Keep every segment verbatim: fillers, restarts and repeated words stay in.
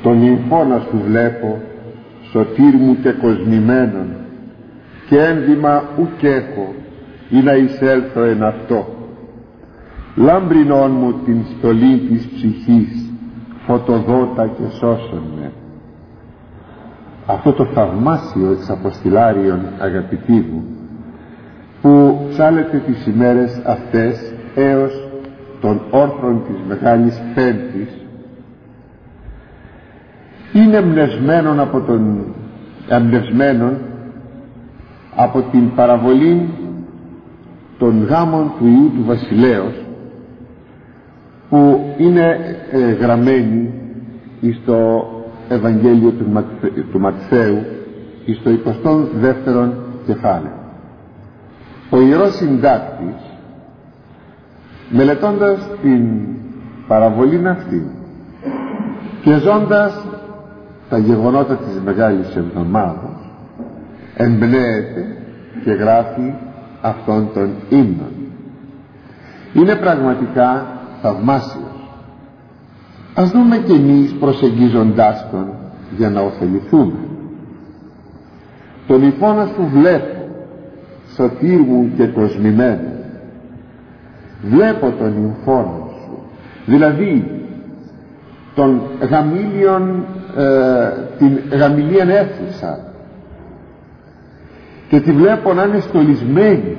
τον νυμφώνα σου βλέπω, σωτήρ μου και κοσμημένον, και ένδυμα ουκ έχω, ή να εισέλθω εν αυτό. Λάμπρινόν μου την στολή της ψυχής, φωτοδότα και σώσον με. Αυτό το θαυμάσιο εξαποστηλάριον, αγαπητοί μου, που ψάλετε τις ημέρες αυτές έως των όρθρων της Μεγάλης Πέμπτης, είναι εμπνευσμένον από τον εμπνευσμένον από την παραβολή των γάμων του Ιού του Βασιλέως, που είναι ε, γραμμένη στο Ευαγγέλιο του, Ματθε, του Ματθαίου στο εικοστό δεύτερο κεφάλαιο. Ο Ιερός Συντάκτης, μελετώντας την παραβολή αυτή και ζώντας τα γεγονότα της Μεγάλης Εβδομάδας, εμπνέεται και γράφει αυτόν τον ύμνον. Είναι πραγματικά θαυμάσιος. Ας δούμε κι εμείς προσεγγίζοντάς τον για να ωφεληθούμε. Τον νυμφώνα σου βλέπω, σωτήρ μου και κοσμημένο. Βλέπω τον νυμφώνα σου, δηλαδή τον γαμήλιον, ε, την γαμηλίαν αίθουσα, και τη βλέπω να είναι στολισμένη,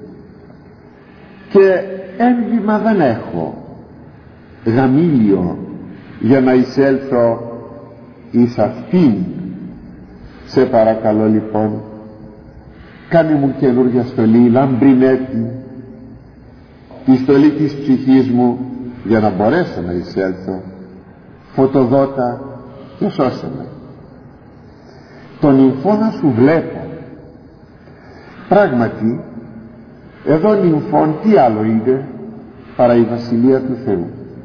και ένδυμα δεν έχω, γαμήλιο, για να εισέλθω εις αυτήν. Σε παρακαλώ λοιπόν, κάνε μου καινούργια στολή, λαμπρινέτη, τη στολή της ψυχής μου, για να μπορέσω να εισέλθω, φωτοδότα και σώσε με. Τον νυμφώνα σου βλέπω. Πράγματι εδώ νυμφών τι άλλο είναι παρά η Βασιλεία του Θεού,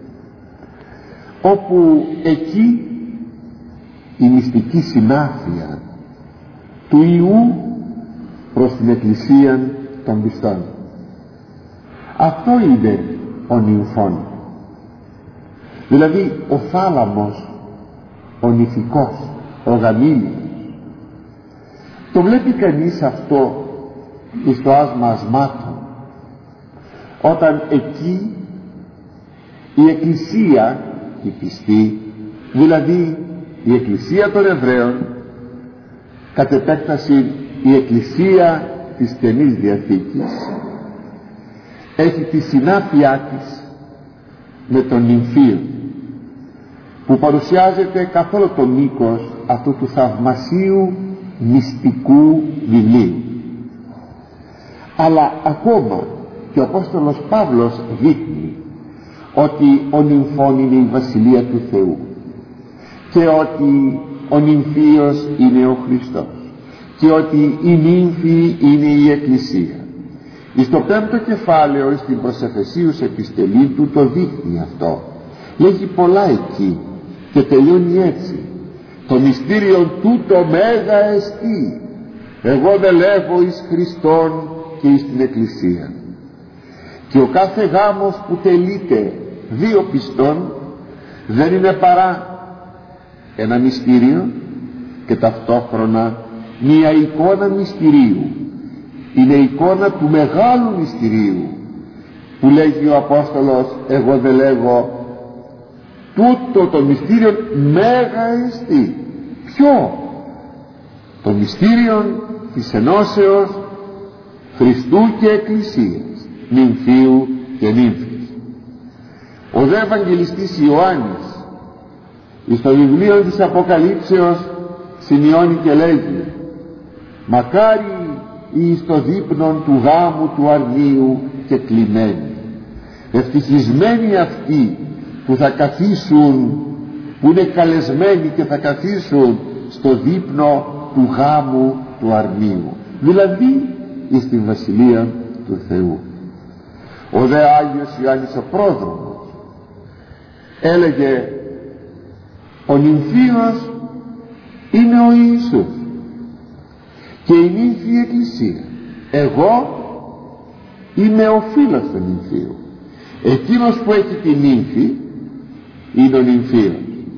όπου εκεί η μυστική συνάφεια του Ιού προς την Εκκλησία των πιστών. Αυτό είναι ο νυμφών, δηλαδή ο θάλαμος, ο νηφικός, ο γαμήλιος. Το βλέπει κανείς αυτό εις το άσμα ασμάτων, όταν εκεί η Εκκλησία, η πιστή, δηλαδή η Εκκλησία των Εβραίων, κατ' επέκταση η Εκκλησία της Καινής Διαθήκης, έχει τη συνάφειά της με τον νυμφίο, που παρουσιάζεται καθ' όλο το μήκος αυτού του θαυμασίου μυστικού βιβλίου. Αλλά ακόμα και ο Απόστολος Παύλος δείχνει ότι ο νυμφών είναι η Βασιλεία του Θεού, και ότι ο νυμφίος είναι ο Χριστός, και ότι η νύμφη είναι η Εκκλησία. Στο πέμπτο κεφάλαιο, στην προς Εφεσίους επιστολή του, το δείχνει αυτό. Λέγει πολλά εκεί και τελειώνει έτσι: το μυστήριο τούτο μέγα εστί, εγώ δελεύω εις Χριστόν και εις την Εκκλησία. Και ο κάθε γάμος που τελείται δύο πιστών δεν είναι παρά ένα μυστήριο και ταυτόχρονα μία εικόνα μυστηρίου. Είναι εικόνα του μεγάλου μυστηρίου, που λέγει ο Απόστολος, εγώ δεν λέγω, τούτο το μυστήριο μέγα εστί. Ποιο? Το μυστήριο της ενώσεως Χριστού και Εκκλησίας, νυμφίου και νύμφης. Ο δε Ευαγγελιστής Ιωάννης στο βιβλίο της Αποκαλύψεως σημειώνει και λέγει: μακάρι εις το δείπνον του γάμου του αρνίου και κλειμένοι, ευτυχισμένοι αυτοί που θα καθίσουν, που είναι καλεσμένοι και θα καθίσουν στο δείπνο του γάμου του αρνίου, δηλαδή εις την Βασιλεία του Θεού. Ο δε Άγιος Ιωάννης ο πρόδρομος έλεγε: ο νυμφίος είναι ο Ιησούς και η νύμφη η Εκκλησία. Εγώ είμαι ο φίλος του νυμφίου. Εκείνος που έχει τη νύμφη είναι ο νυμφίος,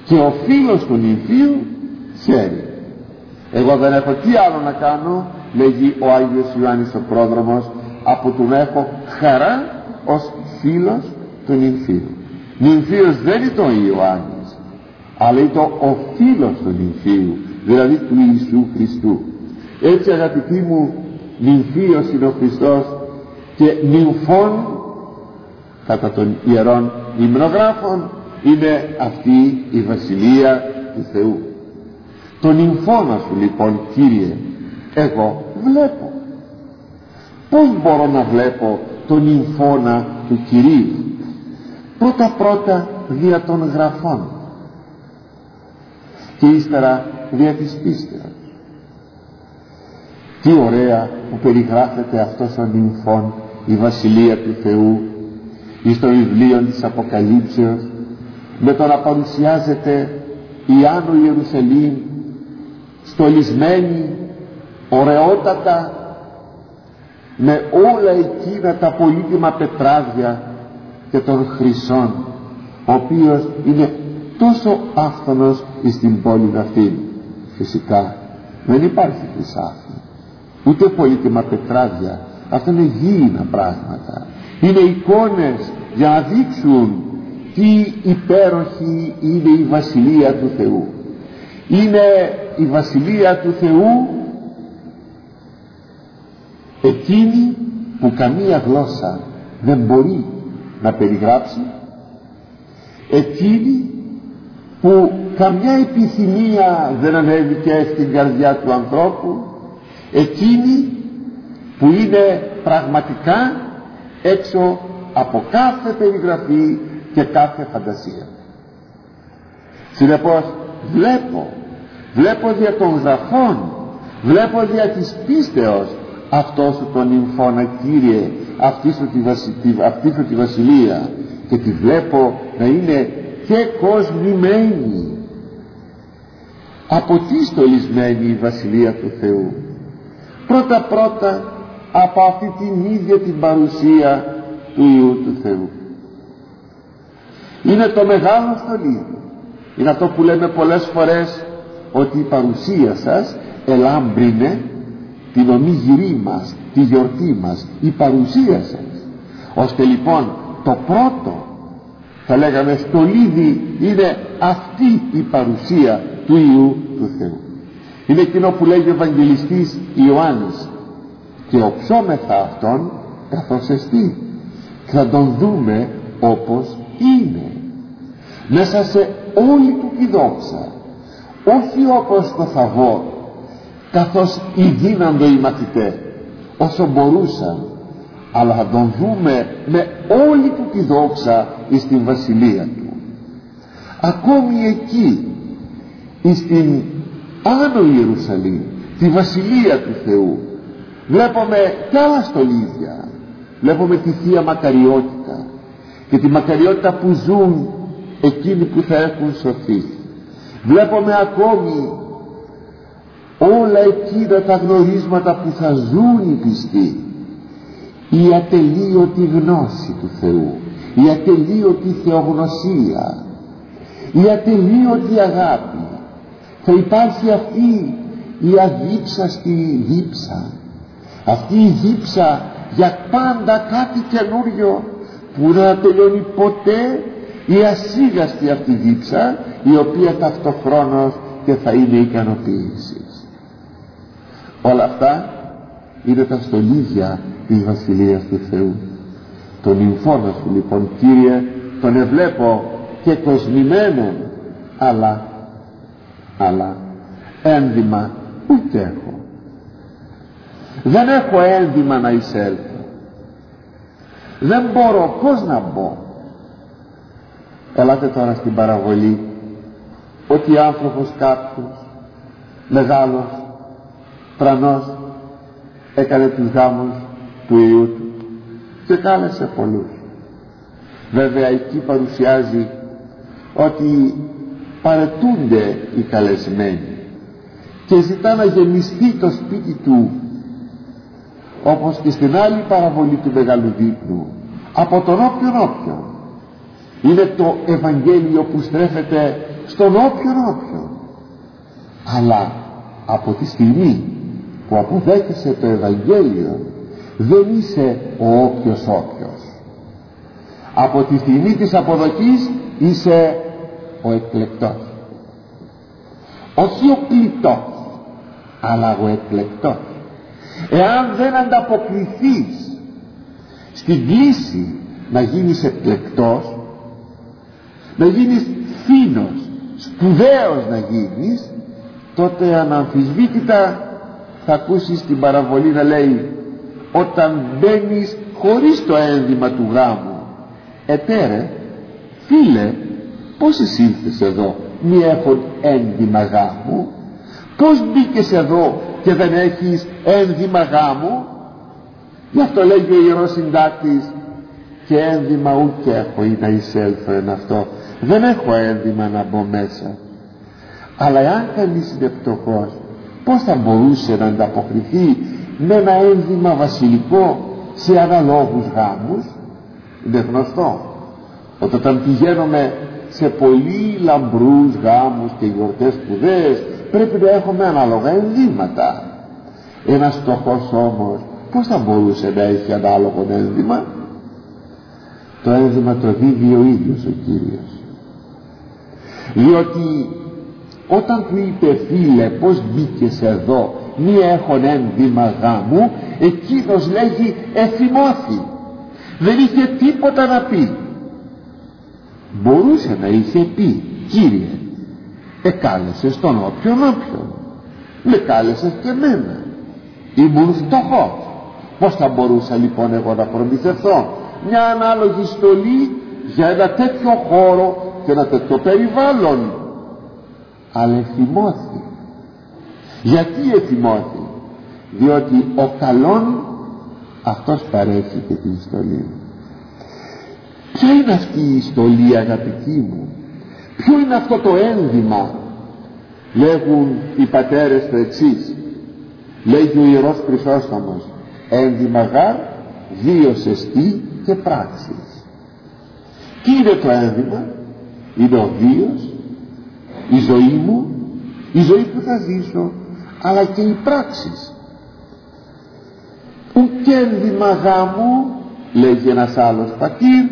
και ο φίλος του νυμφίου ξέρει. Εγώ δεν έχω τι άλλο να κάνω, λέγει ο Άγιος Ιωάννης ο πρόδρομος, από του να έχω χαρά ως φίλος του νυμφίου. Νυμφίος δεν είναι το Ιωάννης, αλλά είναι το ο φίλος του νυμφίου, δηλαδή του Ιησού Χριστού. Έτσι αγαπητοί μου, νυμφίος είναι ο Χριστός και νυμφών κατά των ιερών υμνογράφων είναι αυτή η βασιλεία του Θεού. Τον νυμφώνα σου λοιπόν, Κύριε, εγώ βλέπω. Πώς μπορώ να βλέπω τον νυμφώνα του Κυρίου? Πρώτα πρώτα δια των γραφών και ύστερα δια της πίστεως. Τι ωραία που περιγράφεται αυτός ο νυμφών, η βασιλεία του Θεού, εις το βιβλίο της Αποκαλύψεως, με το να παρουσιάζεται η Άνω Ιερουσαλήμ στολισμένη ωραιότατα με όλα εκείνα τα πολύτιμα πετράδια και των χρυσών, ο οποίος είναι τόσο άφθονος στην πόλη αυτή. Φυσικά δεν υπάρχει χρυσάφι ούτε πολύτιμα πετράδια, αυτά είναι γήινα πράγματα, είναι εικόνες για να δείξουν τι υπέροχη είναι η βασιλεία του Θεού. Είναι η βασιλεία του Θεού εκείνη που καμία γλώσσα δεν μπορεί να περιγράψει, εκείνη που καμιά επιθυμία δεν ανέβηκε στην καρδιά του ανθρώπου, εκείνη που είναι πραγματικά έξω από κάθε περιγραφή και κάθε φαντασία. Συνεπώς βλέπω βλέπω δια των γραφών, βλέπω δια της πίστεως αυτό σου τον νυμφώνα, Κύριε, αυτή σου τη, βασι... αυτή σου τη βασιλεία, και τη βλέπω να είναι και κοσμημένη. Από τι στολισμένη η βασιλεία του Θεού? Πρώτα πρώτα από αυτή την ίδια την παρουσία του Υιού του Θεού. Είναι το μεγάλο στολίδι. Είναι αυτό που λέμε πολλές φορές, ότι η παρουσία σας ελάμπρινε την ομίγυρή μας, τη γιορτή μας, η παρουσία σας. Ώστε λοιπόν το πρώτο, θα λέγαμε, στολίδι είναι αυτή η παρουσία του Υιού του Θεού. Είναι εκείνο που λέγει ο Ευαγγελιστής Ιωάννης, και οψόμεθα αυτόν καθώς εστί, και θα τον δούμε όπως είναι, μέσα σε όλη του τη δόξα, όχι όπως το Θαβόρ, καθώς ηγίναντο οι μαθητές όσο μπορούσαν, αλλά θα τον δούμε με όλη του τη δόξα εις την βασιλεία του. Ακόμη εκεί εις την Άνω Ιερουσαλήμ, τη βασιλεία του Θεού, βλέπουμε κι άλλα στολίδια. Βλέπουμε τη Θεία Μακαριότητα και τη μακαριότητα που ζουν εκείνοι που θα έχουν σωθεί. Βλέπουμε ακόμη όλα εκείνα τα γνωρίσματα που θα ζουν οι πιστοί, η ατελείωτη γνώση του Θεού, η ατελείωτη θεογνωσία, η ατελείωτη αγάπη. Θα υπάρχει αυτή η αδίψαστη δίψα, αυτή η δίψα για πάντα κάτι καινούριο που δεν τελειώνει ποτέ, η ασίγαστη αυτή δίψα, η οποία ταυτοχρόνως και θα είναι ικανοποίηση. Όλα αυτά είναι τα στολίδια της βασιλείας του Θεού. Τον νυμφώνα σου λοιπόν, Κύριε, τον εβλέπω και κοσμημένον, αλλά αλλά ένδυμα ούτε έχω. Δεν έχω ένδυμα να εισέλθω, δεν μπορώ. Πώς να μπω? Ελάτε τώρα στην παραβολή ότι άνθρωπος κάποιος μεγάλος τρανός έκανε τους γάμους του Υιού του και κάλεσε πολλούς. Βέβαια εκεί παρουσιάζει ότι παρετούνται οι καλεσμένοι και ζητά να γεμιστεί το σπίτι του, όπως και στην άλλη παραβολή του Μεγάλου Δείπνου, από τον όποιον όποιον. Είναι το Ευαγγέλιο που στρέφεται στον όποιον όποιον. Αλλά από τη στιγμή που αποδέχεσαι το Ευαγγέλιο, δεν είσαι ο όποιος όποιος. Από τη στιγμή της αποδοχής είσαι ο εκλεκτός, όχι ο κλητός, αλλά ο εκλεκτός. Εάν δεν ανταποκριθείς στην κλίση να γίνεις εκλεκτός, να γίνεις φίνος, σπουδαίος να γίνεις, τότε αναμφισβήτητα θα ακούσεις την παραβολή να λέει, όταν μπαίνεις χωρίς το ένδυμα του γάμου, ετέρε φίλε, πως εσύ ήρθες εδώ μη έχουν ένδυμα γάμου? Πως μπήκες εδώ και δεν έχεις ένδυμα γάμου? Γι' αυτό λέγει ο Ιερός Συντάκτης, και ένδυμα ούτε έχω ή να εισέλθω εν αυτό. Δεν έχω ένδυμα να μπω μέσα. Αλλά εάν κανείς είναι πτωχός, πώς θα μπορούσε να ανταποκριθεί με ένα ένδυμα βασιλικό σε αναλόγους γάμους? Είναι γνωστό ότι όταν πηγαίνουμε σε πολύ λαμπρούς γάμους και γιορτές σπουδαίες, πρέπει να έχουμε ανάλογα ενδύματα. Ένας φτωχός όμως πώς θα μπορούσε να έχει ανάλογο ένδυμα? Το ένδυμα το δίδει ο ίδιος ο Κύριος. Διότι όταν του είπε, φίλε, πως μπήκες εδώ μη έχον ένδυμα γάμου, εκείνος λέγει εφημώθη, δεν είχε τίποτα να πει. Μπορούσε να είχε πει, Κύριε, εκάλεσες τον όποιον όποιον, με κάλεσες και εμένα, ήμουν φτωχός, πως θα μπορούσα λοιπόν εγώ να προμηθευθώ μια ανάλογη στολή για ένα τέτοιο χώρο και ένα τέτοιο περιβάλλον? Αλλά εφημώθη. Γιατί εφημώθη? Διότι ο καλόν αυτός παρέχει και την στολή. Ποια είναι αυτή η στολή, αγαπητοί μου? Ποιο είναι αυτό το ένδυμα? Λέγουν οι πατέρες το εξής, λέγει ο Ιερός Χρυσόστομος, ένδυμα γάρ βίος και πράξεις. Τι είναι το ένδυμα? Είναι ο βίος, η ζωή μου, η ζωή που θα ζήσω, αλλά και οι πράξεις. Ουκ ένδυμα γάμου, λέγει ένας άλλος πατήρ,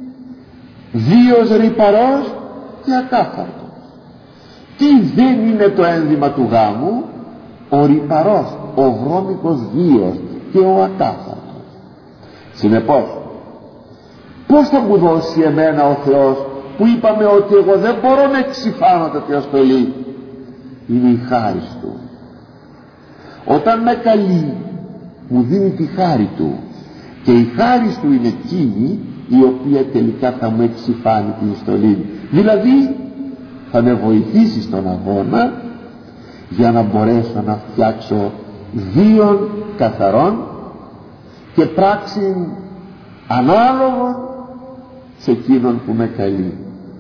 βίος ρυπαρός και ακάθαρτος. Τι δεν είναι το ένδυμα του γάμου? Ο ρυπαρός, ο βρώμικος βίος και ο ακάθαρτος. Συνεπώς, πώς θα μου δώσει εμένα ο Θεός, που είπαμε ότι εγώ δεν μπορώ να εξυφάνω τέτοια στολή? Είναι η χάρη Του. Όταν με καλεί, μου δίνει τη χάρη Του, και η χάρη Του είναι εκείνη η οποία τελικά θα μου εξυφάνει την στολή. Δηλαδή θα με βοηθήσει στον αγώνα για να μπορέσω να φτιάξω βίων καθαρών και πράξην ανάλογων σε εκείνον που με καλεί.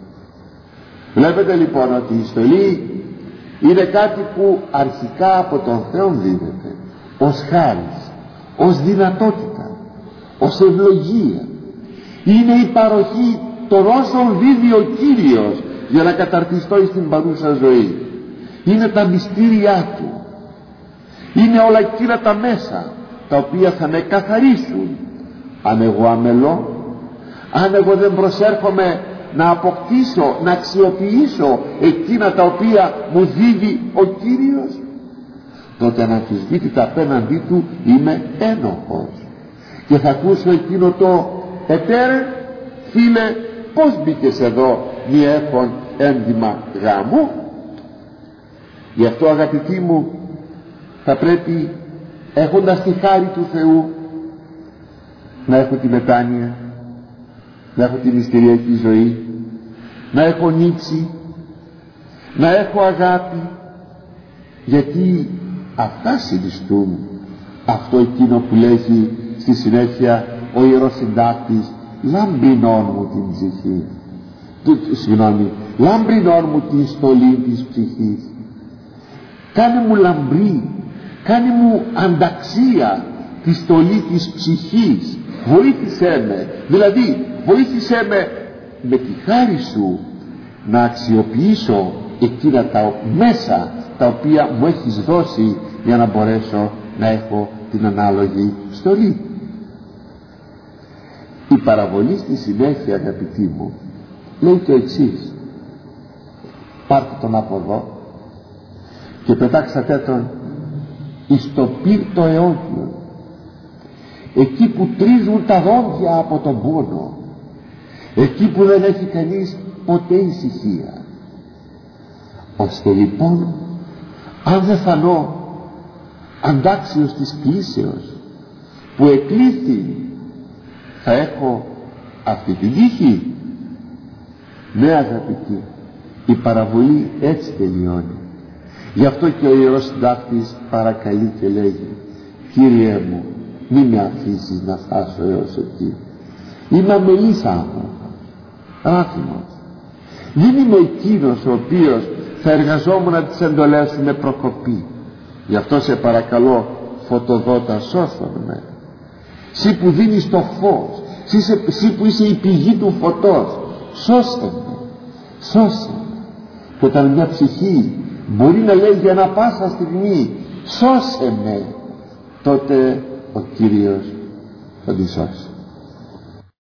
Βλέπετε λοιπόν ότι η στολή είναι κάτι που αρχικά από τον Θεό δίνεται ως χάρις, ως δυνατότητα, ως ευλογία. Είναι η παροχή των όσων δίδει ο Κύριος για να καταρτιστώ στην παρούσα ζωή. Είναι τα μυστήριά Του, είναι όλα εκείνα τα μέσα τα οποία θα με καθαρίσουν. Αν εγώ αμελώ, αν εγώ δεν προσέρχομαι να αποκτήσω, να αξιοποιήσω εκείνα τα οποία μου δίδει ο Κύριος, τότε αναμφισβήτητα απέναντί Του είμαι ένοχος και θα ακούσω εκείνο το ετέρε, φίλε, πως μπήκες εδώ μη έχον ένδυμα γάμου? Γι' αυτό, αγαπητοί μου, θα πρέπει, έχοντας τη χάρη του Θεού, να έχω τη μετάνοια, να έχω τη μυστηριακή ζωή, να έχω νύψη, να έχω αγάπη, γιατί αυτά συνιστούν αυτό εκείνο που λέγει στη συνέχεια ο Ιερός Συντάκτης, λάμπρινόν μου την ψυχή, συγγνώμη, λάμπρινόν μου την στολή της ψυχής, κάνε μου λαμπρή, κάνε μου ανταξία τη στολή της ψυχής, βοήθησέ με, δηλαδή βοήθησέ με με τη χάρη Σου να αξιοποιήσω εκείνα τα μέσα τα οποία μου έχεις δώσει για να μπορέσω να έχω την ανάλογη στολή. Η παραβολή στη συνέχεια, αγαπητοί μου, λέει το εξής: πάρτε τον από εδώ και πετάξατε τον εις το πύρτο αιώνιο, εκεί που τρίζουν τα δόντια από τον πόνο, εκεί που δεν έχει κανείς ποτέ ησυχία, ώστε λοιπόν αν δεν φανώ αντάξιος της κλήσεως που εκλήθη, θα έχω αυτή την τύχη. Ναι, αγαπητοί, η παραβολή έτσι τελειώνει. Γι' αυτό και ο Ιερός Συντάκτης παρακαλεί και λέγει: Κύριε μου, μη με αφήσεις να φτάσω έως εκεί. Είμαι αμελής άνθρωπος, άθιμος. Δεν είμαι εκείνος ο οποίος θα εργαζόμουν τις εντολές σου με προκοπή. Γι' αυτό σε παρακαλώ, φωτοδότα, σώθον με. Συ που δίνεις το φως, συ που είσαι η πηγή του φωτός, σώσε με, σώσε με. Και όταν μια ψυχή μπορεί να λέει για να πάσα στιγμή σώσε με, τότε ο Κύριος θα τη σώσει.